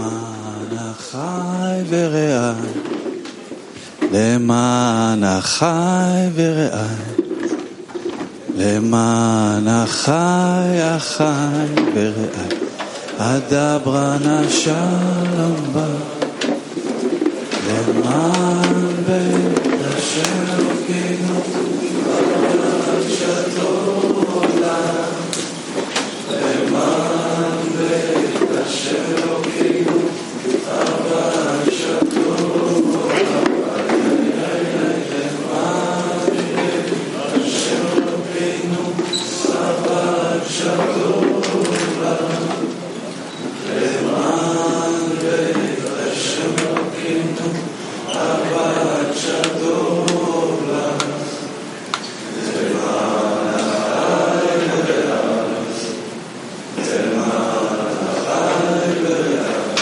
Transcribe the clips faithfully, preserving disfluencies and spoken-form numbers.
למען החי ורעי, למען החי ורעי, למען החי החי ורעי, אדברה נא שלום בה, למען בית השם אלוקינו, למען שתו עולם, למען בית השם אלוקינו, למען שתו עולם, למען בית השם אלוקינו, למען שתו עולם, למען בית השם אלוקינו, למען שתו עולם, למען החי והארץ, למען החי והארץ,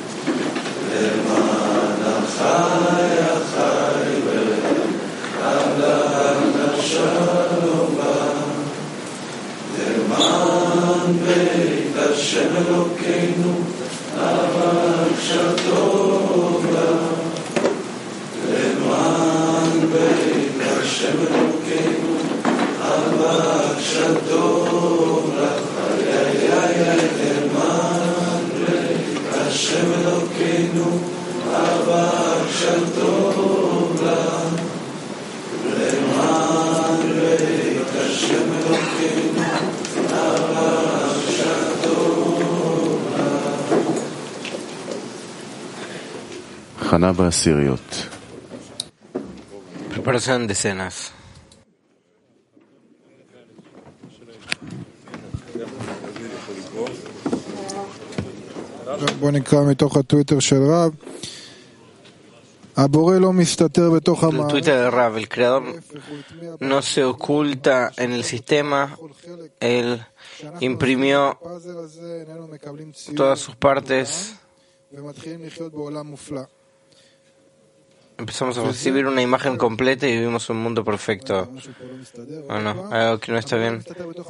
למען החי החי והארץ, למען שלום בה, למען בית השם אלוקינו, למען שתו עולם, למען בית השם אלוקינו, למען שתו עולם, למען בית השם אלוקינו, למען שתו עולם, למען בית השם אלוקינו, למען שתו עולם. חנה בעשיריות. Preparación de cenas. בוא נקרא מתוך הטוויטר של רב. הבורא לא מסתתר בתוך El המערכת. Twitter de Rav, el creador no se oculta en el sistema, él imprimió todas sus partes. ומתחילים לחיות בעולם מופלא. Empezamos a recibir una imagen completa y vivimos un mundo perfecto. ¿O no? ¿Hay algo que no está bien?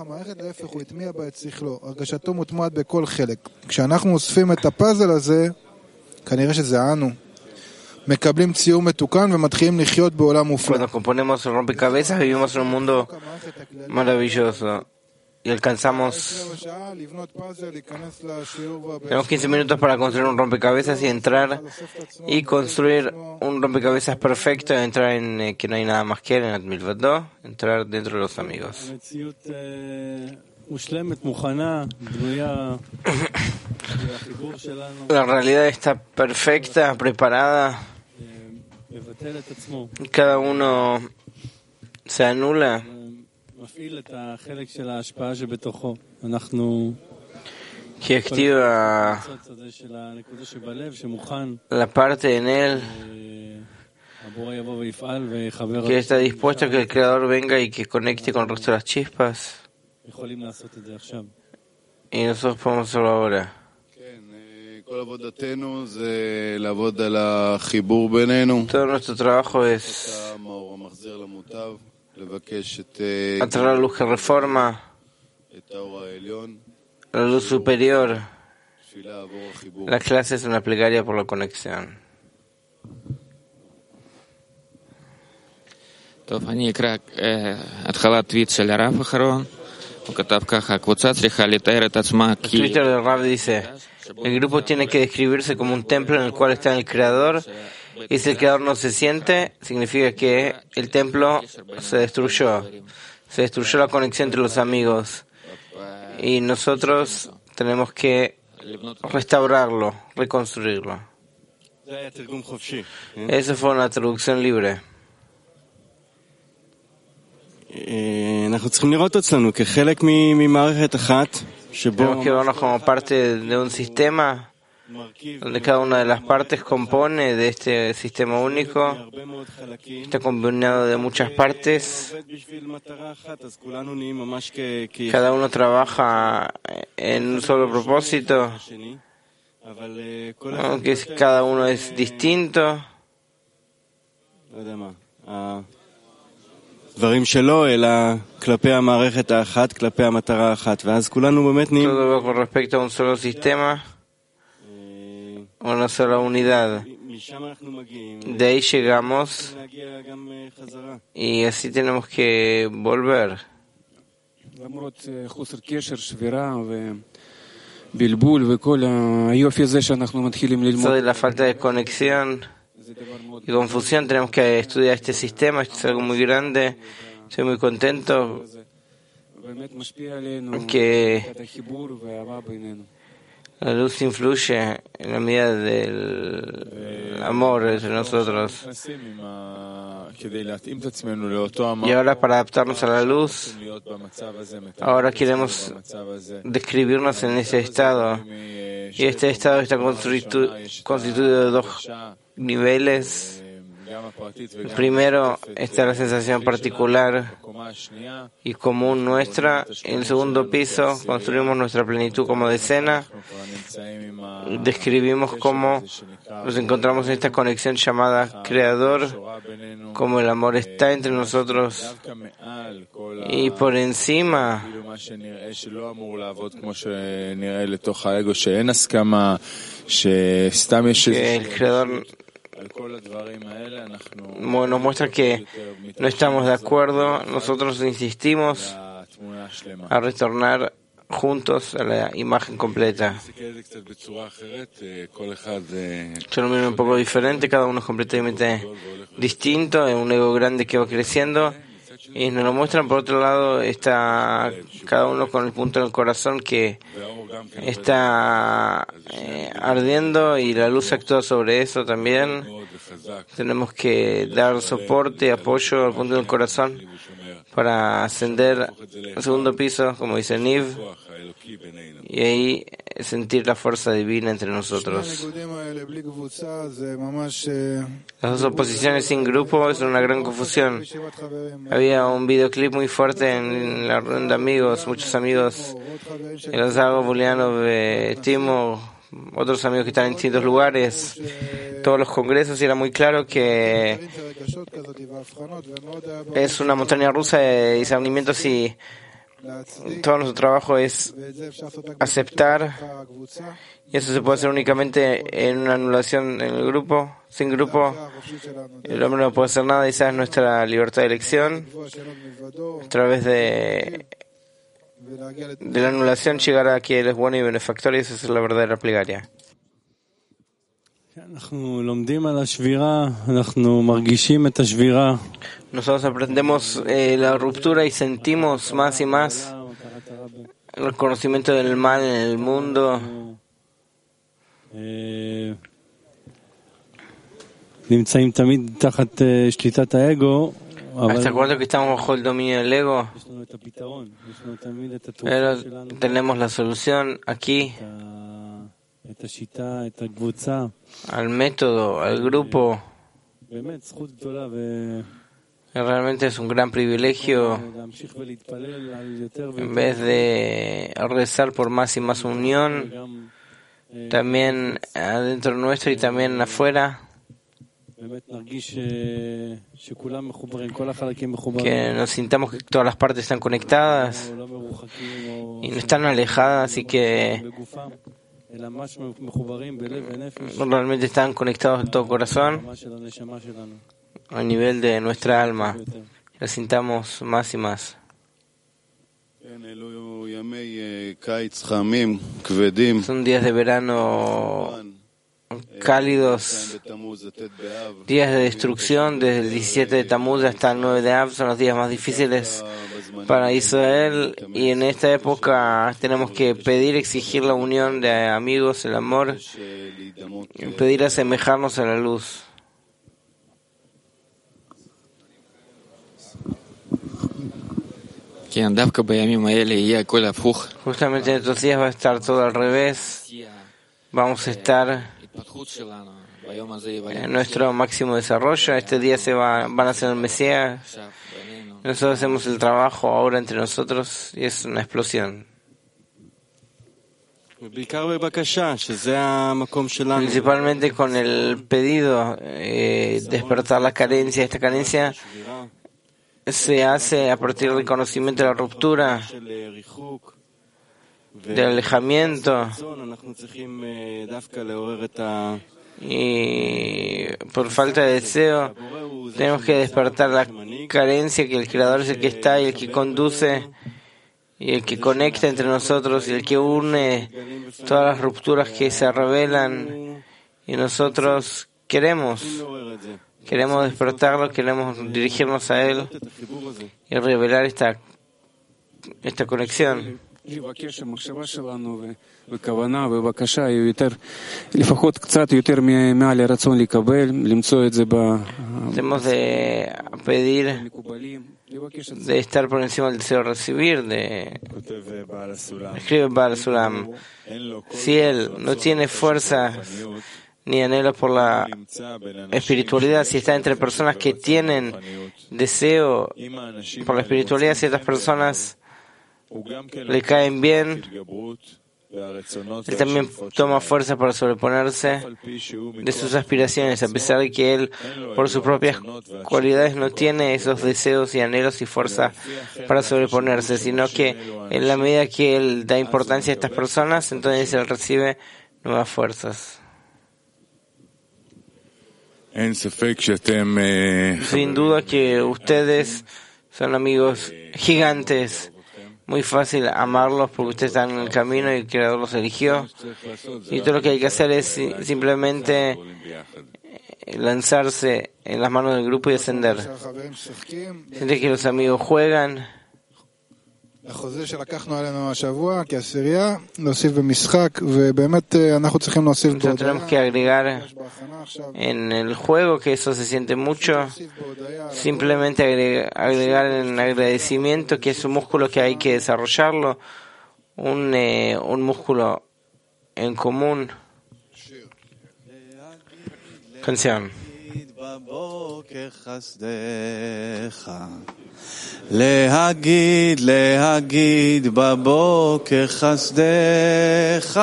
הרגשתו מוטמעת בכל חלק. כשאנחנו אוספים את הפאזל הזה, כנראה שזה אנו. מקבלים ציור מתוקן ומתחילים לחיות בעולם מופלא. Cuando componemos el rompecabezas vivimos en un mundo maravilloso y alcanzamos. Tenemos quince minutos para construir un rompecabezas y entrar y construir un rompecabezas perfecto y entrar en eh, que no hay nada más que él, en Atmilvado, entrar dentro de los amigos. La realidad está perfecta, preparada. Cada uno se anula que activa la parte en él que está dispuesto a que el Creador venga y que conecte con el resto de las chispas, y nosotros podemos hacerlo ahora. Todo nuestro trabajo es atraer la luz que reforma, la luz superior. La clase es una plegaria por la conexión. טוב, אני אקרא התחלת טוויט של הרב האחרון. הוא כתב ככה: הקבוצה צריכה לתאר את עצמה El Twitter del Rav dice: el grupo tiene que describirse como un templo en el cual está el Creador, y si el Creador no se siente, significa que el templo se destruyó. Se destruyó la conexión entre los amigos, y nosotros tenemos que restaurarlo, reconstruirlo. Esa fue una traducción libre. אנחנו צריכים לראות אצלנו כחלק ממערכת אחת שבו Tenemos que vernos como parte de un sistema donde cada una de las partes compone de este sistema único, está combinado de muchas partes. Cada uno trabaja en un solo propósito, aunque cada uno es distinto. דברים שלו, אלא כלפי המערכת האחת, כלפי המטרה האחת, ואז כולנו באמת נהיים Todo con respecto a un solo sistema, una sola unidad. De ahí llegamos y así tenemos que volver. Sobre la falta de conexión y confusión tenemos que estudiar este sistema. Esto es algo muy grande. Estoy muy contento que la luz influye en la medida del amor entre nosotros. Y ahora, para adaptarnos a la luz, ahora queremos describirnos en ese estado. Y este estado está constitu- constituido de dos niveles. El primero está la sensación particular y común nuestra. En el segundo piso construimos nuestra plenitud como decena. Describimos cómo nos encontramos en esta conexión llamada Creador, cómo el amor está entre nosotros y por encima que el Creador nos muestra que no estamos de acuerdo. Nosotros insistimos a retornar juntos a la imagen completa. Yo lo miro un poco diferente, cada uno es completamente distinto, es un ego grande que va creciendo y nos lo muestran. Por otro lado está cada uno con el punto del corazón que está eh, ardiendo y la luz actúa sobre eso también. Tenemos que dar soporte, apoyo al punto del corazón para ascender al segundo piso, como dice Niv, y ahí sentir la fuerza divina entre nosotros. Las dos oposiciones sin grupo es una gran confusión. Había un videoclip muy fuerte en la reunión de amigos, muchos amigos, Elazar, Buliano, Timo, otros amigos que están en distintos lugares, todos los congresos, y era muy claro que es una montaña rusa de discernimientos y todo nuestro trabajo es aceptar, y eso se puede hacer únicamente en una anulación en el grupo. Sin grupo el hombre no puede hacer nada, y esa es nuestra libertad de elección. A través de de la anulación llegar a que Él es bueno y benefactor, y esa es la verdadera plegaria. Nosotros aprendemos eh, la ruptura y sentimos más y más el conocimiento del mal en el mundo. ¿Hasta cuándo que estamos bajo el dominio del ego? Pero tenemos la solución aquí, al método, al grupo. Realmente es un gran privilegio, en vez de rezar por más y más unión, también adentro nuestro y también afuera, que nos sintamos que todas las partes están conectadas y no están alejadas, y que realmente están conectados en todo corazón a nivel de nuestra alma. La sintamos más y más. Son días de verano cálidos, días de destrucción. Desde el diecisiete de Tamuz hasta el nueve de Av son los días más difíciles para Israel, y en esta época tenemos que pedir, exigir la unión de amigos, el amor, y pedir asemejarnos a la luz. Justamente en estos días va a estar todo al revés. Vamos a estar en nuestro máximo desarrollo. Este día se va, van a ser el Mesías. Nosotros hacemos el trabajo ahora entre nosotros y es una explosión. Principalmente con el pedido, eh, despertar la carencia. Esta carencia se hace a partir del conocimiento de la ruptura del alejamiento y por falta de deseo tenemos que despertar la carencia que el Creador es el que está y el que conduce y el que conecta entre nosotros y el que une todas las rupturas que se revelan y nosotros queremos queremos despertarlo, queremos dirigirnos a él y revelar esta esta conexión. Tenemos de pedir de estar por encima del deseo de recibir, de escribe Baal Sulam. Si él no tiene fuerza ni anhelo por la espiritualidad, si está entre personas que tienen deseo por la espiritualidad, ciertas personas le caen bien, él también toma fuerza para sobreponerse de sus aspiraciones, a pesar de que él, por sus propias cualidades, no tiene esos deseos y anhelos y fuerza para sobreponerse, sino que en la medida que él da importancia a estas personas, entonces él recibe nuevas fuerzas. Sin duda que ustedes son amigos gigantes. Muy fácil amarlos porque ustedes están en el camino y el Creador los eligió. Y todo lo que hay que hacer es simplemente lanzarse en las manos del grupo y ascender. Siente que los amigos juegan. Nosotros tenemos que agregar en el juego, que eso se siente mucho, simplemente agregar, agregar en agradecimiento, que es un músculo que hay que desarrollarlo, un, eh, un músculo en común. Canción. להגיד, להגיד בבוקר חסדך,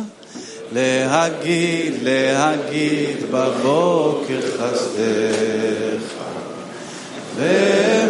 להגיד, להגיד בבוקר חסדך.